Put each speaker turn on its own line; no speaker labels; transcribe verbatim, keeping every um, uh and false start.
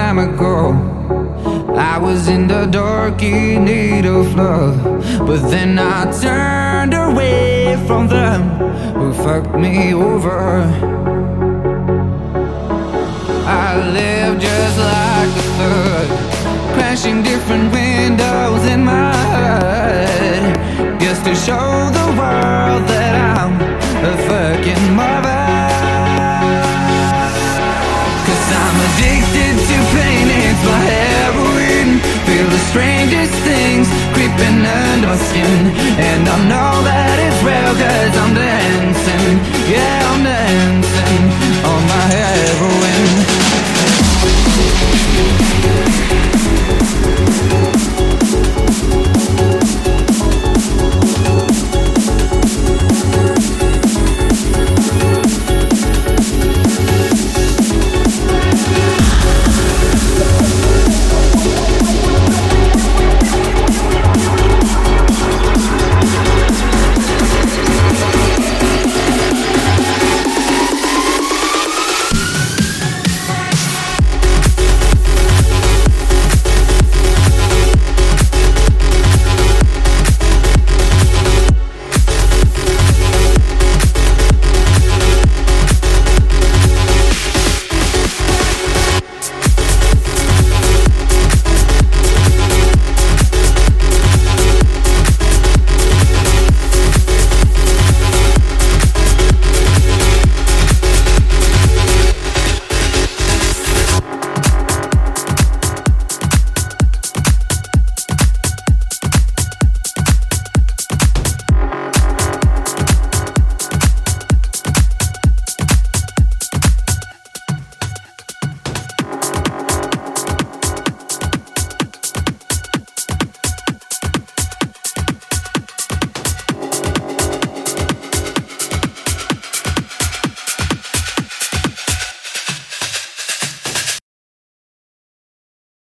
time ago. I was in the dark in need of love, but then I turned away from them who fucked me over. I live just like a thug, crashing different windows in my head, just to show the world that I'm a fucking mother. Cause I'm addicted to pain, it's my heroin. Feel the strangest things creeping under my skin, and I know that